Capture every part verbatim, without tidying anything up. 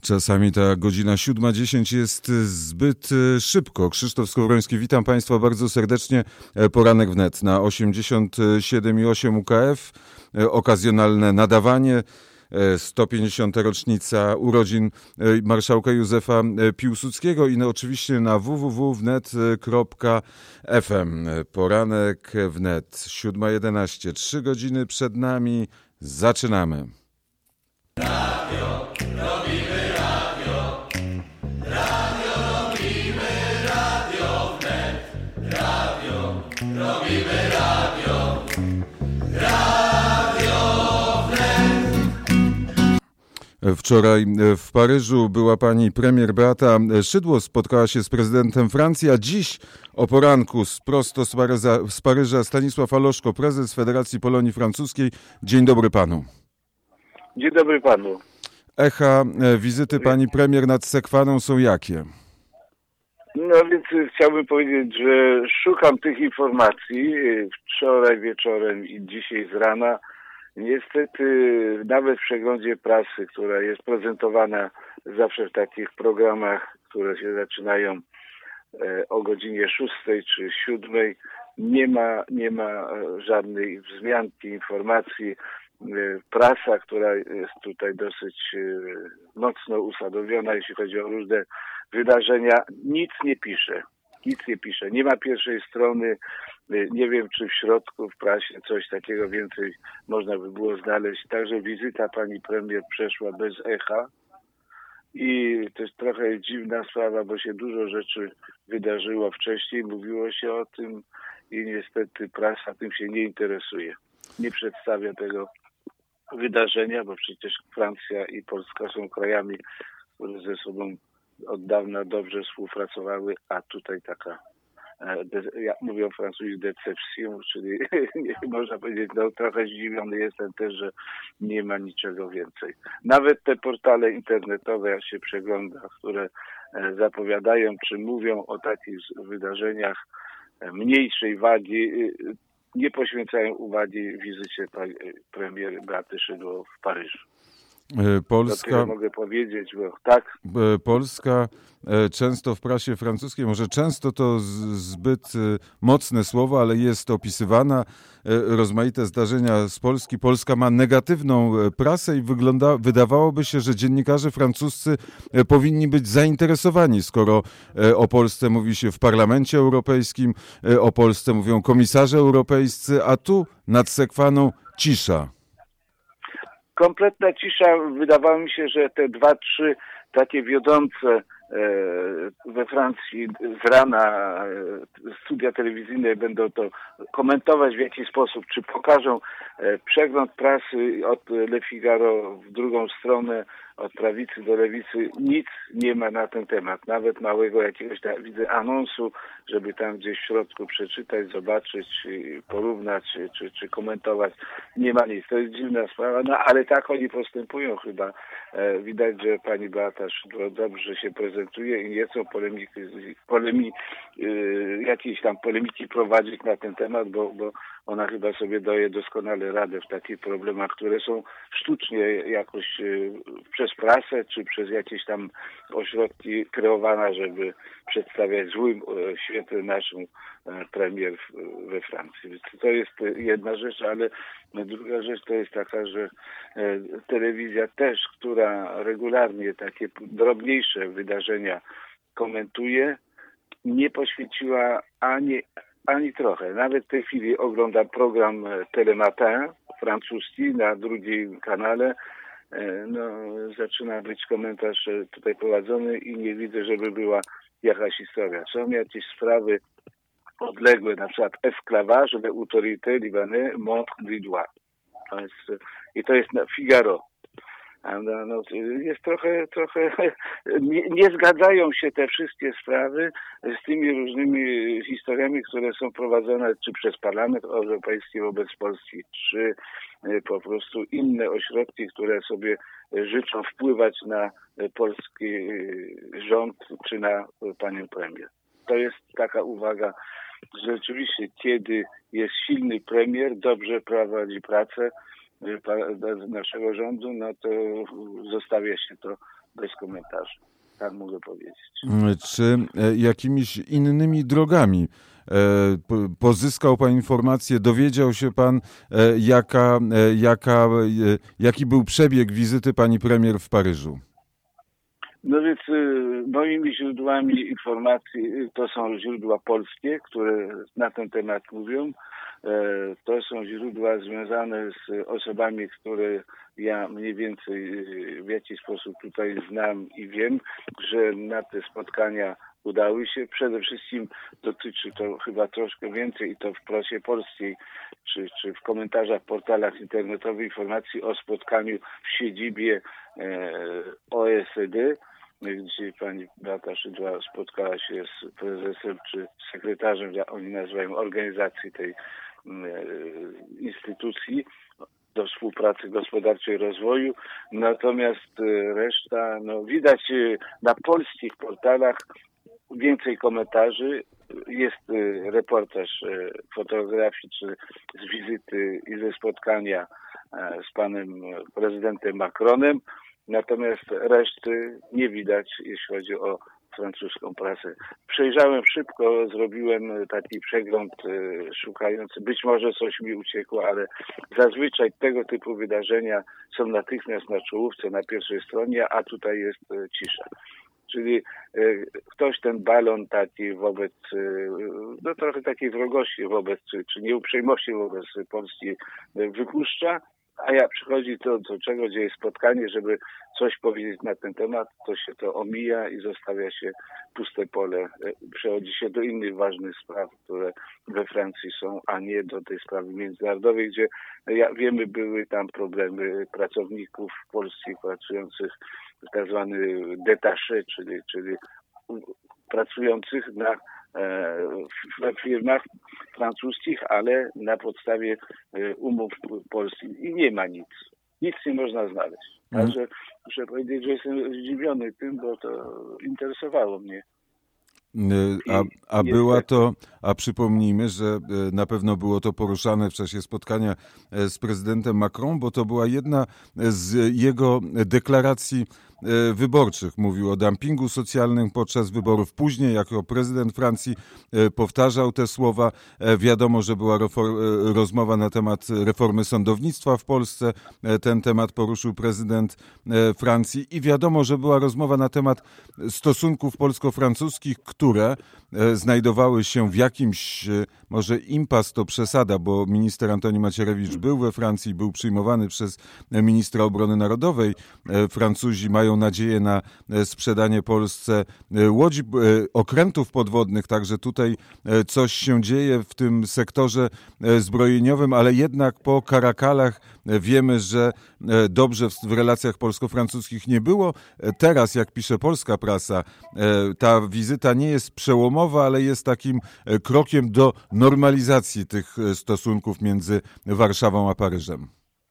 Czasami ta godzina siódma dziesięć jest zbyt szybko. Krzysztof Skowroński, witam Państwa bardzo serdecznie. Poranek wnet na osiemdziesiąt siedem i osiem U K F. Okazjonalne nadawanie. sto pięćdziesiąta rocznica urodzin marszałka Józefa Piłsudskiego i no oczywiście na w w w kropka wnet kropka f m. Poranek wnet, siódma jedenaście, trzy godziny przed nami. Zaczynamy. Radio, robimy radio. Radio robimy, radio wnet. Radio, robimy radio. Radio wnet. Wczoraj w Paryżu była pani premier Beata Szydło, spotkała się z prezydentem Francji, a dziś o poranku prosto z Paryża, z Paryża Stanisław Aloszko, prezes Federacji Polonii Francuskiej. Dzień dobry panu. Dzień dobry panu. Echa wizyty pani premier nad Sekwaną są jakie? No więc chciałbym powiedzieć, że szukam tych informacji wczoraj wieczorem i dzisiaj z rana. Niestety nawet w przeglądzie prasy, która jest prezentowana zawsze w takich programach, które się zaczynają o godzinie szóstej czy siódmej, nie ma, nie ma żadnej wzmianki, informacji. Prasa, która jest tutaj dosyć mocno usadowiona, jeśli chodzi o różne wydarzenia, nic nie pisze. Nic nie pisze. Nie ma pierwszej strony. Nie wiem, czy w środku, w prasie coś takiego więcej można by było znaleźć. Także wizyta pani premier przeszła bez echa. I to jest trochę dziwna sprawa, bo się dużo rzeczy wydarzyło wcześniej. Mówiło się o tym i niestety prasa tym się nie interesuje. Nie przedstawia tego wydarzenia, bo przecież Francja i Polska są krajami, które ze sobą od dawna dobrze współpracowały, a tutaj taka, jak mówią Francuzi, decepcją, czyli nie, można powiedzieć, no trochę zdziwiony jestem też, że nie ma niczego więcej. Nawet te portale internetowe, jak się przegląda, które zapowiadają, czy mówią o takich wydarzeniach mniejszej wagi, nie poświęcają uwagi wizycie premier Beaty Szydło w Paryżu. Polska, mogę powiedzieć, bo tak. Polska często w prasie francuskiej, może często to zbyt mocne słowo, ale jest opisywana, rozmaite zdarzenia z Polski. Polska ma negatywną prasę i wygląda, wydawałoby się, że dziennikarze francuscy powinni być zainteresowani, skoro o Polsce mówi się w Parlamencie Europejskim, o Polsce mówią komisarze europejscy, a tu nad Sekwaną cisza. Kompletna cisza. Wydawało mi się, że te dwa, trzy takie wiodące we Francji z rana studia telewizyjne będą to komentować w jakiś sposób, czy pokażą przegląd prasy od Le Figaro w drugą stronę, od prawicy do lewicy. Nic nie ma na ten temat. Nawet małego jakiegoś, widzę, anonsu, żeby tam gdzieś w środku przeczytać, zobaczyć, porównać, czy, czy komentować. Nie ma nic. To jest dziwna sprawa, no ale tak oni postępują chyba. Widać, że pani Beata Szydło dobrze się prezentuje i nie chcą polemiki, polemi, jakiejś tam polemiki prowadzić na ten temat, bo, bo ona chyba sobie daje doskonale radę w takich problemach, które są sztucznie jakoś przez prasę czy przez jakieś tam ośrodki kreowane, żeby przedstawiać złym świetle naszą premier we Francji. Więc to jest jedna rzecz, ale druga rzecz to jest taka, że telewizja też, która regularnie takie drobniejsze wydarzenia komentuje, nie poświęciła ani Ani trochę. Nawet w tej chwili oglądam program Telematin francuski na drugim kanale. No, zaczyna być komentarz tutaj prowadzony i nie widzę, żeby była jakaś historia. Są jakieś sprawy odległe, na przykład esclavage de autorité libanais montre du doigt. To jest, i to jest na Figaro. No, no, jest trochę, trochę nie, nie zgadzają się te wszystkie sprawy z tymi różnymi historiami, które są prowadzone czy przez Parlament Europejski wobec Polski, czy po prostu inne ośrodki, które sobie życzą wpływać na polski rząd, czy na panią premier. To jest taka uwaga, że rzeczywiście kiedy jest silny premier, dobrze prowadzi pracę naszego rządu, no to zostawia się to bez komentarzy. Tak mogę powiedzieć. Czy jakimiś innymi drogami pozyskał pan informację, dowiedział się pan, jaka, jaka, jaki był przebieg wizyty pani premier w Paryżu? No więc moimi źródłami informacji to są źródła polskie, które na ten temat mówią. To są źródła związane z osobami, które ja mniej więcej w jakiś sposób tutaj znam i wiem, że na te spotkania udały się. Przede wszystkim dotyczy to chyba troszkę więcej i to w prasie polskiej, czy, czy w komentarzach, portalach internetowych informacji o spotkaniu w siedzibie e, O E C D, gdzie pani Beata Szydło spotkała się z prezesem czy sekretarzem, jak oni nazywają, organizacji tej e, instytucji do współpracy gospodarczej i rozwoju. Natomiast reszta, no widać na polskich portalach więcej komentarzy. Jest reportaż fotograficzny z wizyty i ze spotkania z panem prezydentem Macronem. Natomiast reszty nie widać, jeśli chodzi o francuską prasę. Przejrzałem szybko, zrobiłem taki przegląd szukający. Być może coś mi uciekło, ale zazwyczaj tego typu wydarzenia są natychmiast na czołówce, na pierwszej stronie, a tutaj jest cisza. Czyli ktoś ten balon taki wobec, no trochę takiej wrogości wobec, czy, czy nieuprzejmości wobec Polski wypuszcza, a jak przychodzi to do czego, gdzie jest spotkanie, żeby coś powiedzieć na ten temat, to się to omija i zostawia się puste pole. Przechodzi się do innych ważnych spraw, które we Francji są, a nie do tej sprawy międzynarodowej, gdzie jak wiemy, były tam problemy pracowników polskich pracujących w tak zwany détaché, czyli, czyli pracujących na w firmach francuskich, ale na podstawie umów polskich i nie ma nic. Nic nie można znaleźć. Także muszę powiedzieć, że jestem zdziwiony tym, bo to interesowało mnie. A, a była to, a przypomnijmy, że na pewno było to poruszane w czasie spotkania z prezydentem Macron, bo to była jedna z jego deklaracji wyborczych. Mówił o dumpingu socjalnym podczas wyborów. Później, jako prezydent Francji, powtarzał te słowa. Wiadomo, że była rozmowa na temat reformy sądownictwa w Polsce. Ten temat poruszył prezydent Francji i wiadomo, że była rozmowa na temat stosunków polsko-francuskich, które znajdowały się w jakimś, może impas to przesada, bo minister Antoni Macierewicz był we Francji, był przyjmowany przez ministra obrony narodowej. Francuzi mają nadzieję na sprzedanie Polsce łodzi, okrętów podwodnych, także tutaj coś się dzieje w tym sektorze zbrojeniowym, ale jednak po Karakalach wiemy, że dobrze w relacjach polsko-francuskich nie było. Teraz, jak pisze polska prasa, ta wizyta nie jest przełomowa, ale jest takim krokiem do normalizacji tych stosunków między Warszawą a Paryżem.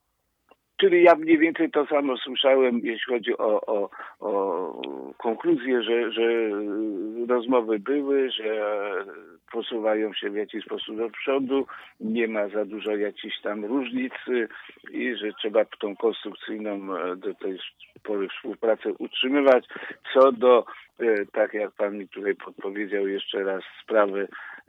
Czyli ja mniej więcej to samo słyszałem, jeśli chodzi o, o, o konkluzję, że, że rozmowy były, że posuwają się w jakiś sposób do przodu, nie ma za dużo jakichś tam różnic i że trzeba tą konstrukcyjną do tej pory współpracę utrzymywać. Co do, tak jak pan mi tutaj podpowiedział jeszcze raz, sprawy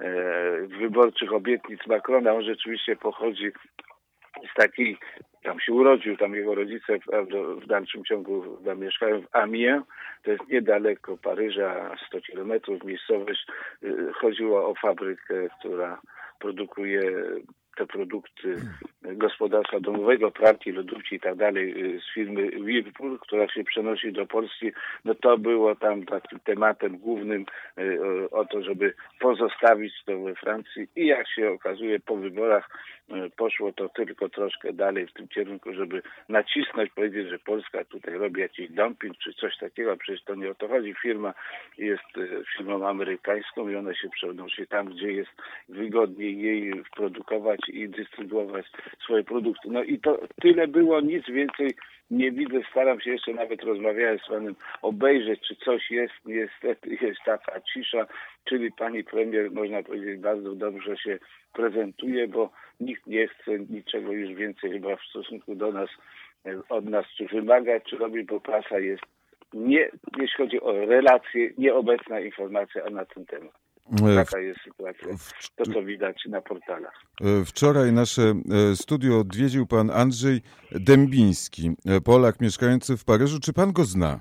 wyborczych obietnic Macrona, on rzeczywiście pochodzi z takiej, tam się urodził, tam jego rodzice w, w dalszym ciągu tam mieszkają w Amiens, to jest niedaleko Paryża, sto kilometrów miejscowość. Chodziło o fabrykę, która produkuje te produkty gospodarstwa domowego, pralki, lodówki i tak dalej z firmy Whirlpool, która się przenosi do Polski. No to było tam takim tematem głównym o to, żeby pozostawić to we Francji i jak się okazuje po wyborach poszło to tylko troszkę dalej w tym kierunku, żeby nacisnąć, powiedzieć, że Polska tutaj robi jakiś dumping czy coś takiego, przecież to nie o to chodzi. Firma jest firmą amerykańską i ona się przenosi tam, gdzie jest wygodniej jej produkować i dystrybuować swoje produkty. No i to tyle było, nic więcej nie widzę. Staram się jeszcze, nawet rozmawiając z panem, obejrzeć, czy coś jest. Niestety jest taka cisza, czyli pani premier, można powiedzieć, bardzo dobrze się prezentuje, bo nikt nie chce niczego już więcej chyba w stosunku do nas, od nas, czy wymagać, czy robić, bo prasa jest nie, jeśli chodzi o relacje, nieobecna informacja na ten temat. Taka jest sytuacja, to co widać na portalach. Wczoraj nasze studio odwiedził pan Andrzej Dębiński, Polak mieszkający w Paryżu. Czy pan go zna?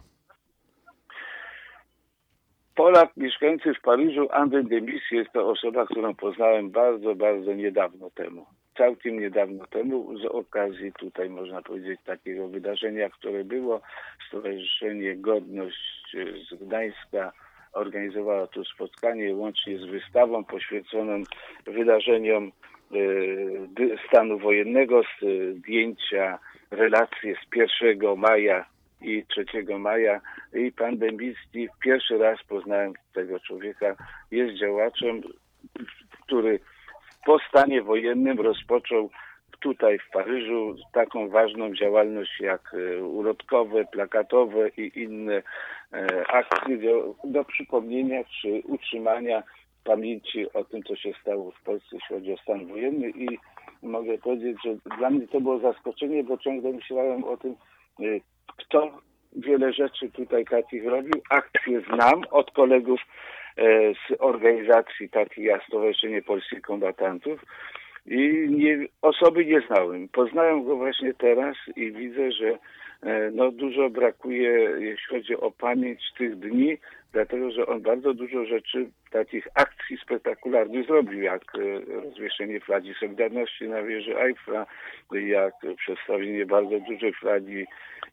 Polak mieszkający w Paryżu, Andrzej Dębiński, jest to osoba, którą poznałem bardzo, bardzo niedawno temu. Całkiem niedawno temu, z okazji tutaj można powiedzieć takiego wydarzenia, które było. Stowarzyszenie Godność z Gdańska organizowało tu spotkanie łącznie z wystawą poświęconą wydarzeniom y, stanu wojennego, zdjęcia, relacje z pierwszego maja i trzeciego maja. I pan Dębiński, pierwszy raz poznałem tego człowieka, jest działaczem, który po stanie wojennym rozpoczął tutaj w Paryżu taką ważną działalność jak ulotkowe, plakatowe i inne akcje do, do przypomnienia czy utrzymania pamięci o tym, co się stało w Polsce, jeśli chodzi o stan wojenny. I mogę powiedzieć, że dla mnie to było zaskoczenie, bo ciągle myślałem o tym, kto wiele rzeczy tutaj takich robił. Akcje znam od kolegów z organizacji takiej jak Stowarzyszenie Polskich Kombatantów i nie, osoby nie znałem. Poznałem go właśnie teraz i widzę, że no, dużo brakuje, jeśli chodzi o pamięć tych dni, dlatego że on bardzo dużo rzeczy, takich akcji spektakularnych zrobił, jak rozwieszenie flagi Solidarności na wieży Eiffla, jak przedstawienie bardzo dużej flagi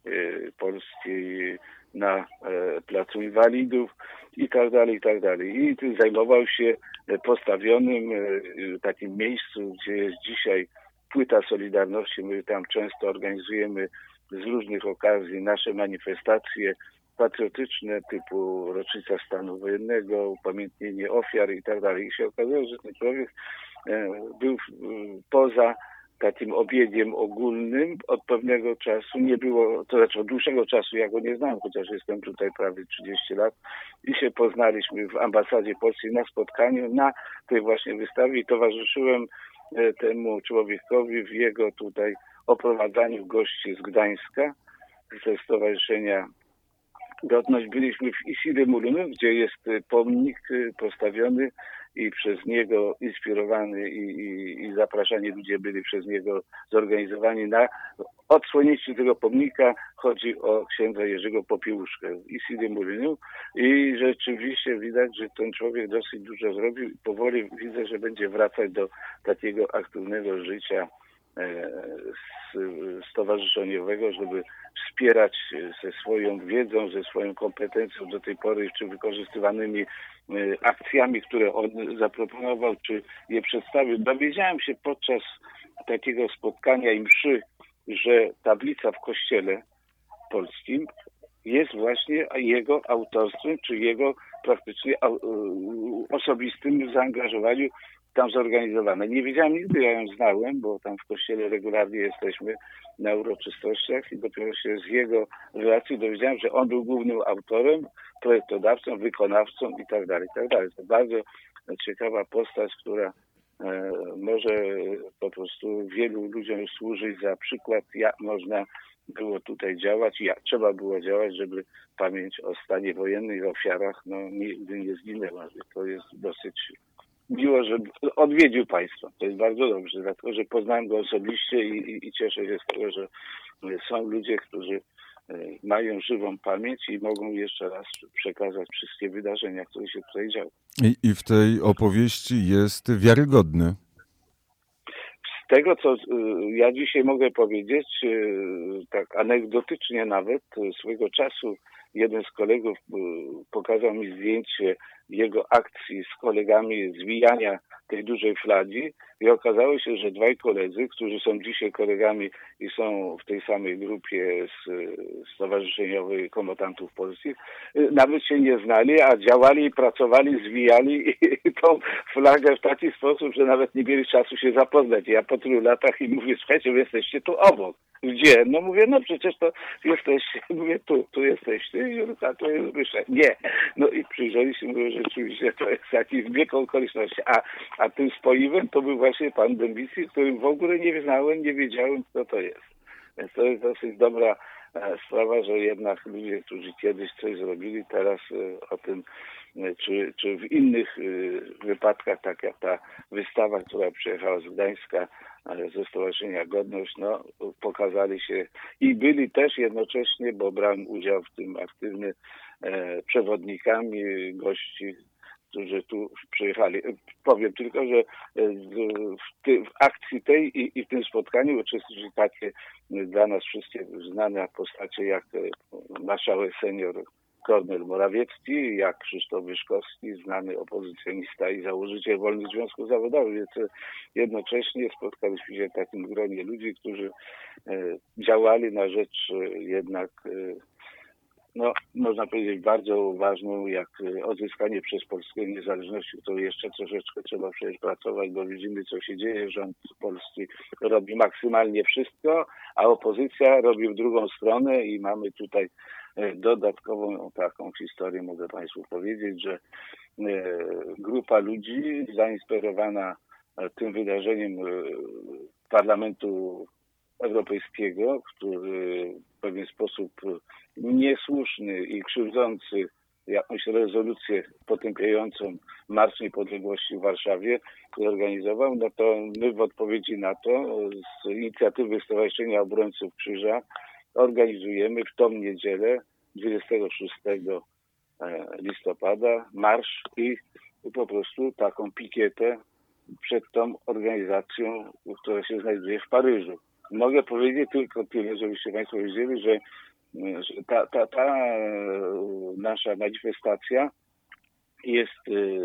polskiej na Placu Inwalidów i tak dalej, i tak dalej. I zajmował się postawionym takim miejscu, gdzie jest dzisiaj płyta Solidarności. My tam często organizujemy z różnych okazji nasze manifestacje patriotyczne typu rocznica stanu wojennego, upamiętnienie ofiar i tak dalej. I się okazało, że ten człowiek był poza takim obiegiem ogólnym od pewnego czasu. Nie było, to znaczy od dłuższego czasu ja go nie znam, chociaż jestem tutaj prawie trzydzieści lat i się poznaliśmy w ambasadzie polskiej na spotkaniu na tej właśnie wystawie i towarzyszyłem temu człowiekowi w jego tutaj oprowadzaniu gości z Gdańska, ze Stowarzyszenia Godność. Byliśmy w Issy-les-Moulineaux, gdzie jest pomnik postawiony i przez niego inspirowany i, i, i zapraszani ludzie byli przez niego zorganizowani na odsłonięciu tego pomnika. Chodzi o księdza Jerzego Popiełuszkę w Issy-les-Moulineaux i rzeczywiście widać, że ten człowiek dosyć dużo zrobił i powoli widzę, że będzie wracać do takiego aktywnego życia stowarzyszeniowego, żeby wspierać ze swoją wiedzą, ze swoją kompetencją do tej pory, czy wykorzystywanymi akcjami, które on zaproponował, czy je przedstawił. Dowiedziałem się podczas takiego spotkania i mszy, że tablica w kościele polskim jest właśnie jego autorstwem, czy jego praktycznie osobistym zaangażowaniu tam zorganizowane. Nie wiedziałem nigdy, ja ją znałem, bo tam w kościele regularnie jesteśmy na uroczystościach i dopiero się z jego relacji dowiedziałem, że on był głównym autorem, projektodawcą, wykonawcą i tak dalej, i tak dalej. To bardzo ciekawa postać, która e, może po prostu wielu ludziom służyć za przykład, jak można było tutaj działać, jak trzeba było działać, żeby pamięć o stanie wojennym i ofiarach no, nigdy nie zginęła. To jest dosyć miło, że odwiedził Państwa. To jest bardzo dobrze, dlatego że poznałem go osobiście i, i, i cieszę się z tego, że są ludzie, którzy mają żywą pamięć i mogą jeszcze raz przekazać wszystkie wydarzenia, które się tutaj działy. I, i w tej opowieści jest wiarygodny. Z tego, co ja dzisiaj mogę powiedzieć, tak anegdotycznie nawet, swego czasu jeden z kolegów pokazał mi zdjęcie jego akcji z kolegami zwijania tej dużej flagi i okazało się, że dwaj koledzy, którzy są dzisiaj kolegami i są w tej samej grupie stowarzyszeniowej kombatantów polskich, nawet się nie znali, a działali i pracowali, zwijali i tą flagę w taki sposób, że nawet nie mieli czasu się zapoznać. Ja po tylu latach im mówię, słuchajcie, wy jesteście tu obok. Gdzie? No mówię, no przecież to jesteście, mówię, tu, tu jesteście, Jurka, to jest Zbyszek. Nie. No i przyjrzeli się, mówię, że rzeczywiście to jest jakiś zbieg okoliczności. A, a tym spoiwem to był właśnie pan Dębiński, którym w ogóle nie znałem, nie wiedziałem, kto to jest. Więc to jest dosyć dobra sprawa, że jednak ludzie, którzy kiedyś coś zrobili, teraz o tym, czy, czy w innych wypadkach, tak jak ta wystawa, która przyjechała z Gdańska, ze Stowarzyszenia Godność, no, pokazali się i byli też jednocześnie, bo brałem udział w tym aktywny, e, przewodnikami gości, którzy tu przyjechali. Powiem tylko, że w, ty, w akcji tej i, i w tym spotkaniu uczestniczyli takie dla nas wszystkich znane postacie jak marszałek senior Kornel Morawiecki, jak Krzysztof Wyszkowski, znany opozycjonista i założyciel Wolnych Związków Zawodowych. Więc jednocześnie spotkaliśmy się w takim gronie ludzi, którzy działali na rzecz jednak, no, można powiedzieć, bardzo ważną, jak odzyskanie przez Polskę niezależności, to jeszcze troszeczkę trzeba przecież pracować, bo widzimy, co się dzieje. Rząd polski robi maksymalnie wszystko, a opozycja robi w drugą stronę i mamy tutaj dodatkową taką historię, mogę Państwu powiedzieć, że grupa ludzi zainspirowana tym wydarzeniem Parlamentu Europejskiego, który w pewien sposób niesłuszny i krzywdzący jakąś rezolucję potępiającą Marsz Niepodległości w Warszawie zorganizował, no to my w odpowiedzi na to z inicjatywy Stowarzyszenia Obrońców Krzyża organizujemy w tą niedzielę dwudziestego szóstego listopada marsz i po prostu taką pikietę przed tą organizacją, która się znajduje w Paryżu. Mogę powiedzieć tylko tyle, żebyście Państwo wiedzieli, że, że ta, ta, ta nasza manifestacja jest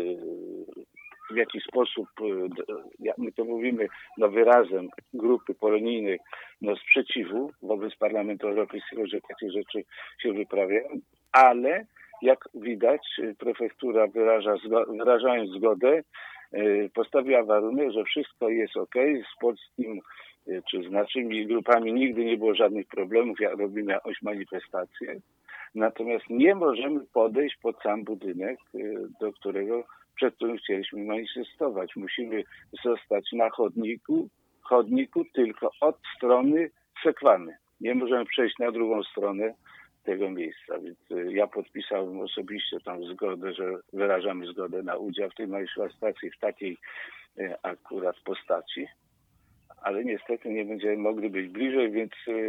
w jakiś sposób, jak my to mówimy, no wyrazem grupy polonijnej, no sprzeciwu wobec Parlamentu Europejskiego, że takie rzeczy się wyprawiają, ale jak widać prefektura wyraża, wyrażając zgodę, postawiła warunek, że wszystko jest ok, z polskim czy z naszymi grupami nigdy nie było żadnych problemów, jak robimy jakąś manifestację. Natomiast nie możemy podejść pod sam budynek, do którego, przed którym chcieliśmy manifestować. Musimy zostać na chodniku, chodniku tylko od strony Sekwany. Nie możemy przejść na drugą stronę tego miejsca. Więc ja podpisałem osobiście tam zgodę, że wyrażamy zgodę na udział w tej manifestacji w takiej akurat postaci. Ale niestety nie będziemy mogli być bliżej, więc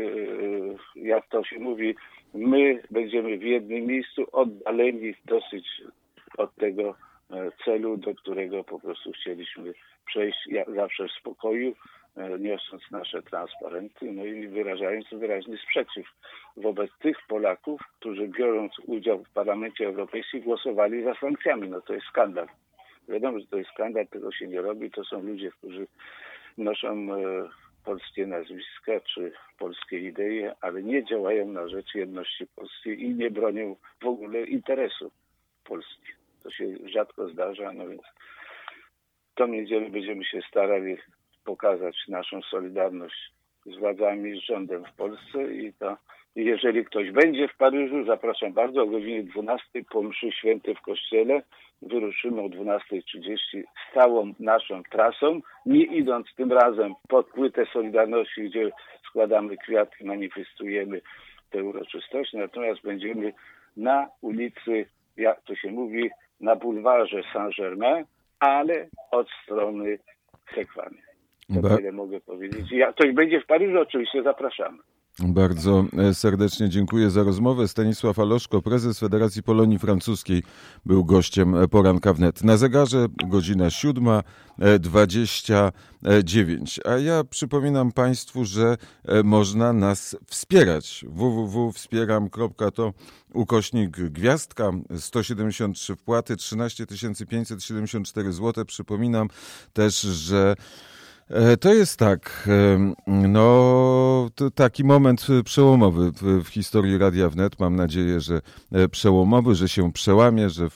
jak to się mówi, my będziemy w jednym miejscu oddaleni dosyć od tego celu, do którego po prostu chcieliśmy przejść jak zawsze w spokoju, niosąc nasze transparenty, no i wyrażając wyraźny sprzeciw wobec tych Polaków, którzy biorąc udział w Parlamencie Europejskim głosowali za sankcjami. No to jest skandal. Wiadomo, że to jest skandal, tego się nie robi. To są ludzie, którzy noszą polskie nazwiska czy polskie idee, ale nie działają na rzecz jedności polskiej i nie bronią w ogóle interesów Polski. To się rzadko zdarza, no więc w tą niedzielę będziemy się starali pokazać naszą solidarność z władzami, z rządem w Polsce i to, jeżeli ktoś będzie w Paryżu, zapraszam bardzo, o godzinie dwunastej po mszy świętej w kościele wyruszymy o dwunasta trzydzieści z całą naszą trasą, nie idąc tym razem pod płytę Solidarności, gdzie składamy kwiaty, manifestujemy tę uroczystość, natomiast będziemy na ulicy, jak to się mówi, na bulwarze Saint-Germain, ale od strony Sekwany. To tyle mogę powiedzieć. Jak ktoś będzie w Paryżu, oczywiście zapraszamy. Bardzo serdecznie dziękuję za rozmowę. Stanisław Aloszko, prezes Federacji Polonii Francuskiej, był gościem Poranka Wnet. Na zegarze godzina siódma dwadzieścia dziewięć. A ja przypominam Państwu, że można nas wspierać. w w w kropka wspieram kropka to ukośnik gwiazdka, sto siedemdziesiąt trzy wpłaty, trzynaście tysięcy pięćset siedemdziesiąt cztery złote. Przypominam też, że to jest tak, no to taki moment przełomowy w, w historii Radia Wnet. Mam nadzieję, że przełomowy, że się przełamie, że w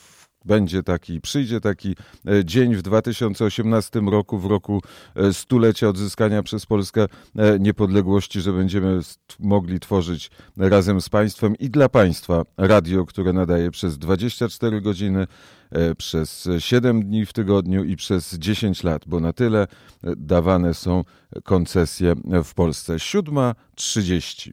będzie taki, przyjdzie taki dzień w dwa tysiące osiemnastym roku, w roku stulecia odzyskania przez Polskę niepodległości, że będziemy mogli tworzyć razem z państwem i dla państwa radio, które nadaje przez dwadzieścia cztery godziny, przez siedem dni w tygodniu i przez dziesięć lat, bo na tyle dawane są koncesje w Polsce. siódma trzydzieści.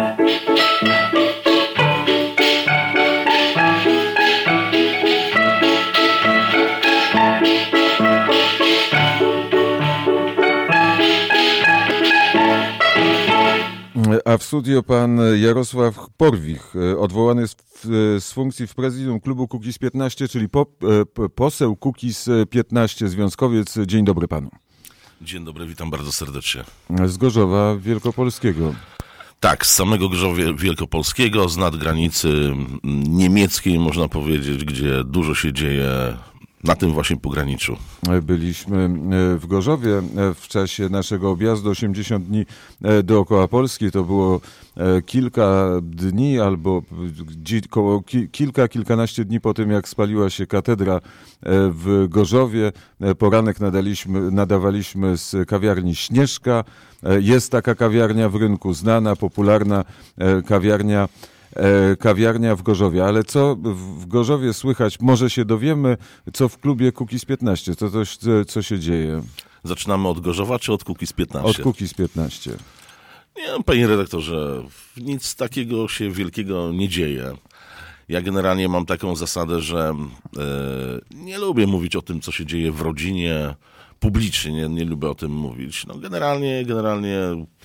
A w studio pan Jarosław Porwich, odwołany z, z funkcji w prezydium klubu Kukiz piętnaście, czyli po, poseł Kukiz piętnaście, związkowiec. Dzień dobry panu. Dzień dobry, witam bardzo serdecznie. Z Gorzowa Wielkopolskiego. Tak, z samego Gorzowa Wielkopolskiego, z nadgranicy niemieckiej, można powiedzieć, gdzie dużo się dzieje na tym właśnie pograniczu. Byliśmy w Gorzowie w czasie naszego objazdu osiemdziesiąt dni dookoła Polski. To było kilka dni albo kilka, kilkanaście dni po tym, jak spaliła się katedra w Gorzowie. Poranek nadaliśmy, nadawaliśmy z kawiarni Śnieżka. Jest taka kawiarnia w Rynku, znana, popularna kawiarnia Kawiarnia w Gorzowie, ale co w Gorzowie słychać? Może się dowiemy, co w klubie Kukiz piętnaście, co, to, co się dzieje? Zaczynamy od Gorzowa czy od Kukiz piętnaście? Od Kukiz piętnaście. Nie, panie redaktorze, nic takiego się wielkiego nie dzieje. Ja generalnie mam taką zasadę, że e, nie lubię mówić o tym, co się dzieje w rodzinie publicznie, nie, nie lubię o tym mówić. No generalnie, generalnie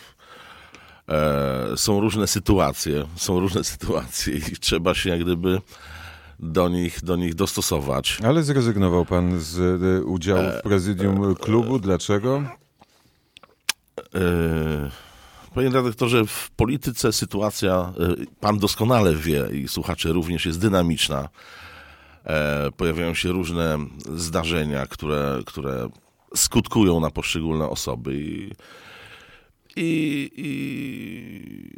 E, są różne sytuacje, są różne sytuacje i trzeba się jak gdyby do nich, do nich dostosować. Ale zrezygnował pan z e, udziału w prezydium klubu. Dlaczego? E, panie redaktorze, w polityce sytuacja, e, pan doskonale wie i słuchacze również, jest dynamiczna. E, pojawiają się różne zdarzenia, które, które skutkują na poszczególne osoby i I, i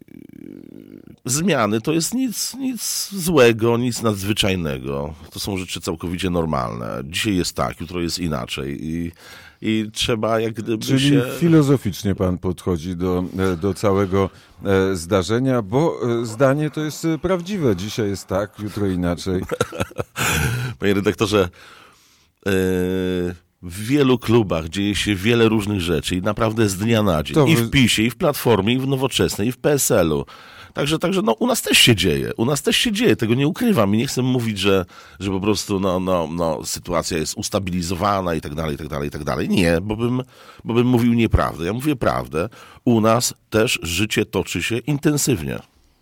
zmiany to jest nic, nic złego, nic nadzwyczajnego. To są rzeczy całkowicie normalne. Dzisiaj jest tak, jutro jest inaczej i, i trzeba jak gdyby Czyli się... filozoficznie pan podchodzi do, do całego zdarzenia, bo zdanie to jest prawdziwe. Dzisiaj jest tak, jutro inaczej. Panie redaktorze, yy... w wielu klubach dzieje się wiele różnych rzeczy i naprawdę z dnia na dzień. To I wy... w PiSie, i w Platformie, i w Nowoczesnej, i w P S L-u. Także, także no, u nas też się dzieje. U nas też się dzieje. Tego nie ukrywam. I nie chcę mówić, że, że po prostu no, no, no, sytuacja jest ustabilizowana i tak dalej, i tak dalej, i tak dalej. Nie, bo bym, bo bym mówił nieprawdę. Ja mówię prawdę. U nas też życie toczy się intensywnie.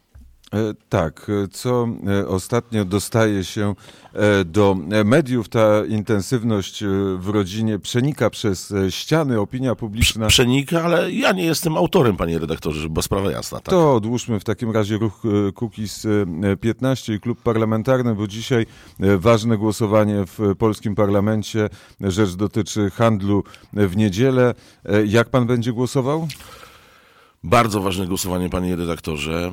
Tak, co ostatnio dostaje się do mediów, ta intensywność w rodzinie przenika przez ściany, opinia publiczna. Przenika, ale ja nie jestem autorem, panie redaktorze, żeby była sprawa jasna. Tak? To odłóżmy w takim razie ruch Kukiz piętnaście i klub parlamentarny, bo dzisiaj ważne głosowanie w polskim parlamencie. Rzecz dotyczy handlu w niedzielę. Jak pan będzie głosował? Bardzo ważne głosowanie, panie redaktorze.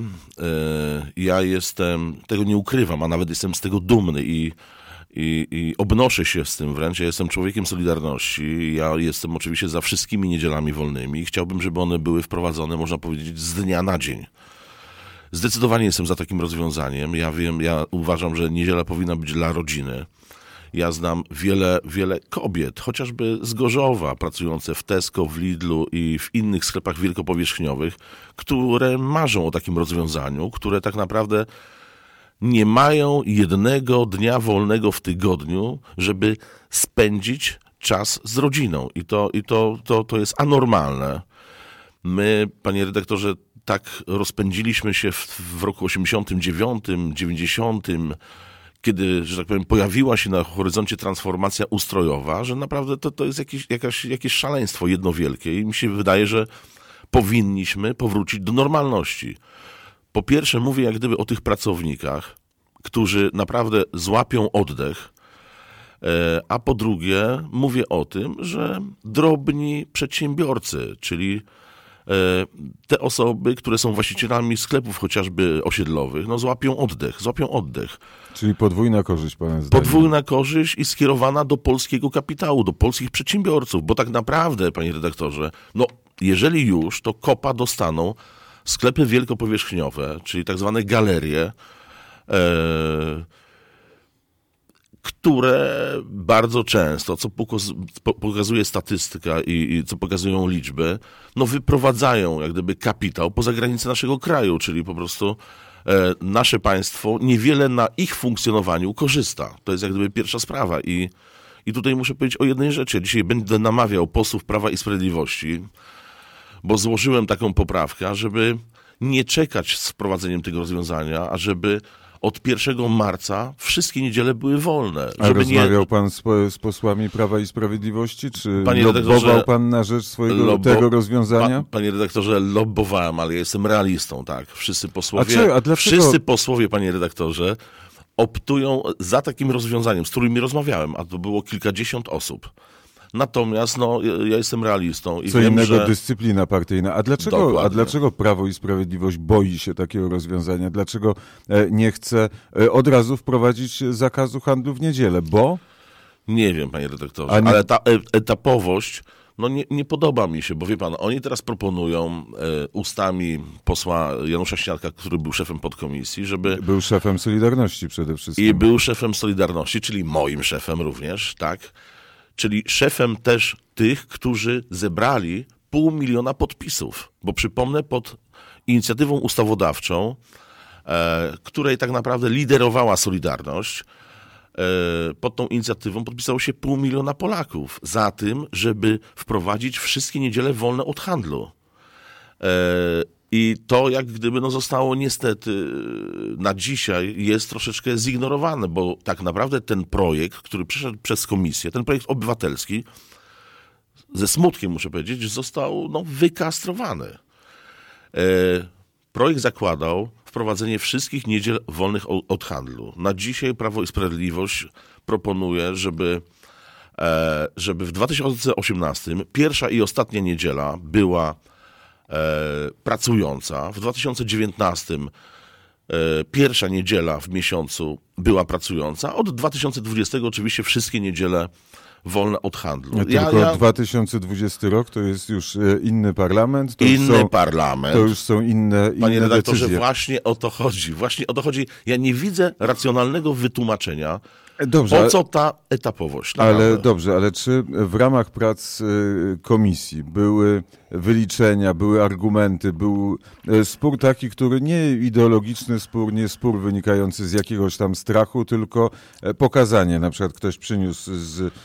Ja jestem, tego nie ukrywam, a nawet jestem z tego dumny i, i, i obnoszę się z tym wręcz. Ja jestem człowiekiem Solidarności. Ja jestem oczywiście za wszystkimi niedzielami wolnymi i chciałbym, żeby one były wprowadzone, można powiedzieć, z dnia na dzień. Zdecydowanie jestem za takim rozwiązaniem. Ja wiem, ja uważam, że niedziela powinna być dla rodziny. Ja znam wiele, wiele kobiet, chociażby z Gorzowa, pracujące w Tesco, w Lidlu i w innych sklepach wielkopowierzchniowych, które marzą o takim rozwiązaniu, które tak naprawdę nie mają jednego dnia wolnego w tygodniu, żeby spędzić czas z rodziną. I to, i to, to, to jest anormalne. My, panie redaktorze, tak rozpędziliśmy się w, w roku osiemdziesiątym dziewiątym, dziewięćdziesiątym, kiedy, że tak powiem, pojawiła się na horyzoncie transformacja ustrojowa, że naprawdę to, to jest jakieś, jakaś, jakieś szaleństwo jedno wielkie i mi się wydaje, że powinniśmy powrócić do normalności. Po pierwsze mówię jak gdyby o tych pracownikach, którzy naprawdę złapią oddech, a po drugie mówię o tym, że drobni przedsiębiorcy, czyli te osoby, które są właścicielami sklepów chociażby osiedlowych, no złapią oddech, złapią oddech. Czyli podwójna korzyść, pana zdaniem. Podwójna korzyść i skierowana do polskiego kapitału, do polskich przedsiębiorców, bo tak naprawdę, panie redaktorze, no jeżeli już, to kopa dostaną sklepy wielkopowierzchniowe, czyli tak zwane galerie, e, które bardzo często, co pokazuje statystyka i, i co pokazują liczby, no wyprowadzają jak gdyby kapitał poza granice naszego kraju, czyli po prostu e, nasze państwo niewiele na ich funkcjonowaniu korzysta. To jest jak gdyby pierwsza sprawa i, i tutaj muszę powiedzieć o jednej rzeczy. Dzisiaj będę namawiał posłów Prawa i Sprawiedliwości, bo złożyłem taką poprawkę, żeby nie czekać z wprowadzeniem tego rozwiązania, a żeby od pierwszego marca wszystkie niedziele były wolne. A żeby rozmawiał nie... pan z, z posłami Prawa i Sprawiedliwości? Czy Panie lobbował pan na rzecz swojego lobbo... tego rozwiązania? Pa, panie redaktorze, lobbowałem, ale ja jestem realistą, tak. Wszyscy posłowie, a czy, a dlaczego... wszyscy posłowie, panie redaktorze, optują za takim rozwiązaniem, z którymi rozmawiałem, a to było kilkadziesiąt osób. Natomiast no, ja jestem realistą i Co wiem, innego że... dyscyplina partyjna. A dlaczego, a Dokładnie. dlaczego Prawo i Sprawiedliwość boi się takiego rozwiązania? Dlaczego e, nie chce e, od razu wprowadzić zakazu handlu w niedzielę? Bo? Nie wiem, panie redaktorze, A nie- ale ta e- etapowość no nie, nie podoba mi się, bo wie pan, oni teraz proponują e, ustami posła Janusza Śniadka, który był szefem podkomisji, żeby... Był szefem Solidarności przede wszystkim. I był szefem Solidarności, czyli moim szefem również, tak? Czyli szefem też tych, którzy zebrali pół miliona podpisów. Bo przypomnę, pod inicjatywą ustawodawczą, e, której tak naprawdę liderowała Solidarność, e, pod tą inicjatywą podpisało się pół miliona Polaków za tym, żeby wprowadzić wszystkie niedziele wolne od handlu. E, I to jak gdyby no zostało niestety na dzisiaj jest troszeczkę zignorowane, bo tak naprawdę ten projekt, który przeszedł przez komisję, ten projekt obywatelski, ze smutkiem muszę powiedzieć, został no, wykastrowany. E, projekt zakładał wprowadzenie wszystkich niedziel wolnych o, od handlu. Na dzisiaj Prawo i Sprawiedliwość proponuje, żeby, e, żeby w dwa tysiące osiemnastym pierwsza i ostatnia niedziela była E, pracująca. W dwa tysiące dziewiętnastym e, pierwsza niedziela w miesiącu była pracująca. Od dwa tysiące dwudziestego oczywiście wszystkie niedziele wolne od handlu. Tylko Ja, ja, dwa tysiące dwudziesty rok to jest już e, inny parlament. To inny już są, parlament. To już są inne, Panie inne redaktorze, decyzje. właśnie o to chodzi. Właśnie o to chodzi. Ja nie widzę racjonalnego wytłumaczenia, Dobrze, po co ta etapowość. ale Naprawdę. dobrze, ale czy w ramach prac y, komisji były wyliczenia, były argumenty, był y, spór taki, który nie ideologiczny spór, nie spór wynikający z jakiegoś tam strachu, tylko e, pokazanie, na przykład ktoś przyniósł z, e,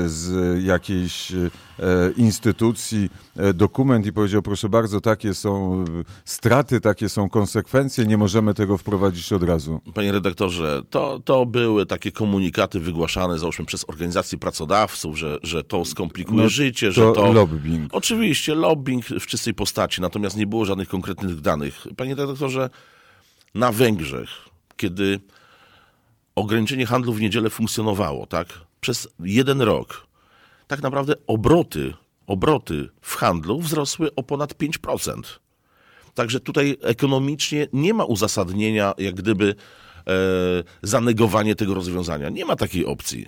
z jakiejś e, instytucji e, dokument i powiedział, proszę bardzo, takie są straty, takie są konsekwencje, nie możemy tego wprowadzić od razu. Panie redaktorze, to, to były takie komunikaty wygłaszane, załóżmy, przez organizacje pracodawców, że, że to skomplikuje No, życie, że To to... lobbying. Oczywiście, lobbying w czystej postaci, natomiast nie było żadnych konkretnych danych. Panie redaktorze, na Węgrzech, kiedy ograniczenie handlu w niedzielę funkcjonowało, tak, przez jeden rok, tak naprawdę obroty, obroty w handlu wzrosły o ponad pięć procent. Także tutaj ekonomicznie nie ma uzasadnienia, jak gdyby e, zanegowanie tego rozwiązania. Nie ma takiej opcji.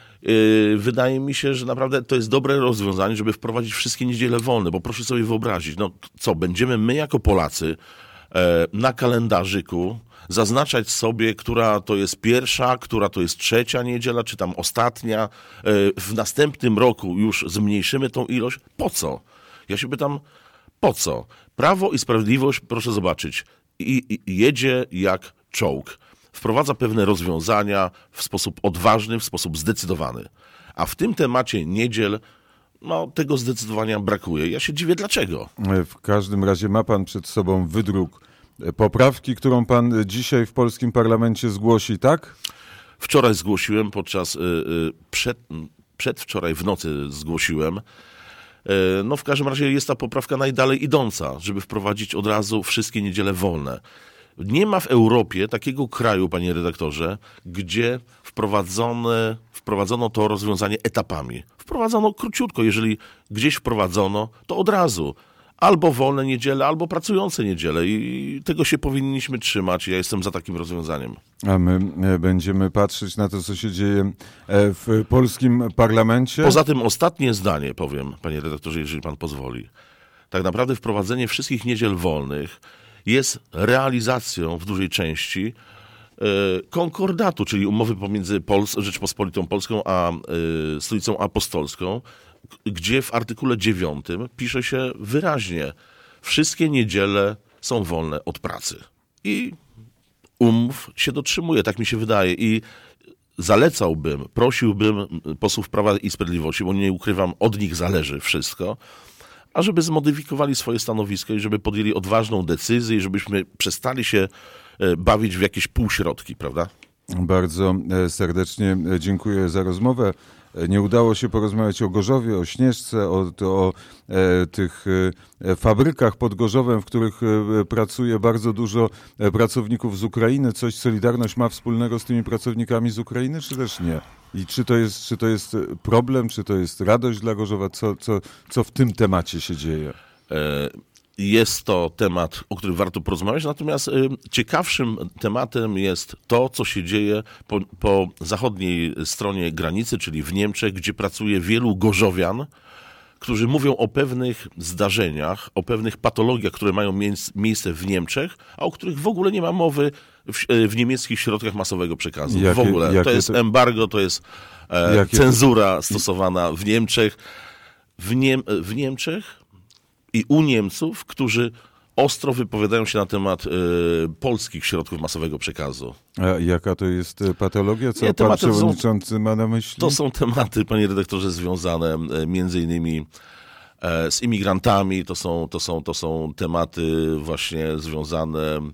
E, wydaje mi się, że naprawdę to jest dobre rozwiązanie, żeby wprowadzić wszystkie niedziele wolne, bo proszę sobie wyobrazić, no co, będziemy my jako Polacy e, na kalendarzyku zaznaczać sobie, która to jest pierwsza, która to jest trzecia niedziela, czy tam ostatnia. E, w następnym roku już zmniejszymy tą ilość. Po co? Ja się pytam, po co? Prawo i Sprawiedliwość, proszę zobaczyć, i, i jedzie jak czołg. Wprowadza pewne rozwiązania w sposób odważny, w sposób zdecydowany. A w tym temacie niedziel, no tego zdecydowania brakuje. Ja się dziwię, dlaczego. W każdym razie ma pan przed sobą wydruk poprawki, którą pan dzisiaj w polskim parlamencie zgłosi, tak? Wczoraj zgłosiłem podczas, przed, przedwczoraj w nocy zgłosiłem. No w każdym razie jest ta poprawka najdalej idąca, żeby wprowadzić od razu wszystkie niedziele wolne. Nie ma w Europie takiego kraju, panie redaktorze, gdzie wprowadzone, wprowadzono to rozwiązanie etapami. Wprowadzono króciutko, jeżeli gdzieś wprowadzono, to od razu. albo wolne niedziele, albo pracujące niedziele i tego się powinniśmy trzymać. Ja jestem za takim rozwiązaniem. A my będziemy patrzeć na to, co się dzieje w polskim parlamencie. Poza tym ostatnie zdanie powiem, panie redaktorze, jeżeli pan pozwoli. Tak naprawdę wprowadzenie wszystkich niedziel wolnych jest realizacją w dużej części konkordatu, czyli umowy pomiędzy Pols- Rzeczpospolitą Polską a y, Stolicą Apostolską, gdzie w artykule dziewiątym pisze się wyraźnie, wszystkie niedziele są wolne od pracy. I umów się dotrzymuje, tak mi się wydaje. I zalecałbym, prosiłbym posłów Prawa i Sprawiedliwości, bo nie ukrywam, od nich zależy wszystko, ażeby zmodyfikowali swoje stanowisko i żeby podjęli odważną decyzję i żebyśmy przestali się bawić w jakieś półśrodki, prawda? Bardzo serdecznie dziękuję za rozmowę. Nie udało się porozmawiać o Gorzowie, o Śnieżce, o, o e, tych e, fabrykach pod Gorzowem, w których e, pracuje bardzo dużo e, pracowników z Ukrainy. Coś Solidarność ma wspólnego z tymi pracownikami z Ukrainy, czy też nie? I czy to jest, czy to jest problem, czy to jest radość dla Gorzowa? Co, co, co w tym temacie się dzieje? E- Jest to temat, o którym warto porozmawiać, natomiast y, ciekawszym tematem jest to, co się dzieje po, po zachodniej stronie granicy, czyli w Niemczech, gdzie pracuje wielu gorzowian, którzy mówią o pewnych zdarzeniach, o pewnych patologiach, które mają miejsc, miejsce w Niemczech, a o których w ogóle nie ma mowy w, w niemieckich środkach masowego przekazu. Jakie, w ogóle. jakie to jest to... embargo, to jest e, cenzura stosowana w Niemczech. W, Niem- w Niemczech i u Niemców, którzy ostro wypowiadają się na temat y, polskich środków masowego przekazu. A jaka to jest patologia? Co Nie, pan tematy przewodniczący są, ma na myśli? To są tematy, panie redaktorze, związane y, między innymi y, z imigrantami. To są, to, są, to są tematy właśnie związane y,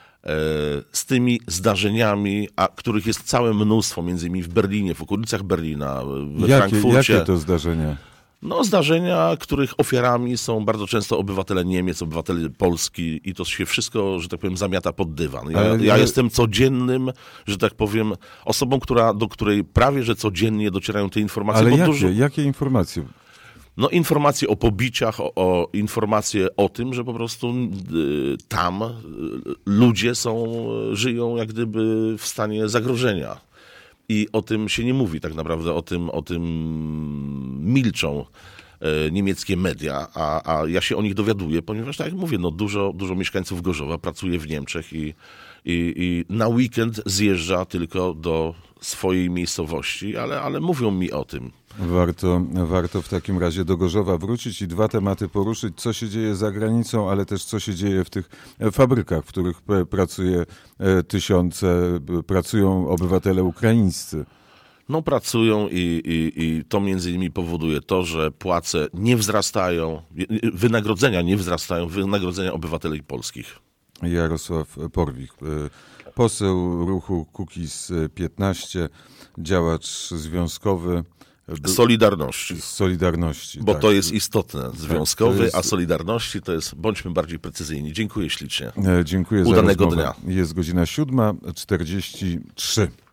z tymi zdarzeniami, a których jest całe mnóstwo, między innymi w Berlinie, w okolicach Berlina, we jakie, Frankfurcie. Jakie to zdarzenia? No, zdarzenia, których ofiarami są bardzo często obywatele Niemiec, obywatele Polski i to się wszystko, że tak powiem, zamiata pod dywan. Ja, Ale- ja jestem codziennym, że tak powiem, osobą, która, do której prawie, że codziennie docierają te informacje. Ale bo jakie, dużo, jakie informacje? no, informacje o pobiciach, o, o informacje o tym, że po prostu y, tam y, ludzie są, żyją jak gdyby w stanie zagrożenia. I o tym się nie mówi tak naprawdę, o tym, o tym milczą e, niemieckie media, a, a ja się o nich dowiaduję, ponieważ tak jak mówię, no dużo, dużo mieszkańców Gorzowa pracuje w Niemczech i, i, i na weekend zjeżdża tylko do swojej miejscowości, ale, ale mówią mi o tym. Warto, warto w takim razie do Gorzowa wrócić i dwa tematy poruszyć. Co się dzieje za granicą, ale też co się dzieje w tych fabrykach, w których p- pracuje e, tysiące, p- pracują obywatele ukraińscy. No pracują i, i, i to między innymi powoduje to, że płace nie wzrastają, wynagrodzenia nie wzrastają, wynagrodzenia obywateli polskich. Jarosław Porwich, e, poseł ruchu Kukiz piętnaście, działacz związkowy. b- Solidarności. Z Solidarności. Bo tak. to jest istotne. Związkowy, to jest- a Solidarności to jest, bądźmy bardziej precyzyjni. Dziękuję ślicznie. E, Dziękuję Udanego za rozmowę. dnia. Jest godzina siódma czterdzieści trzy.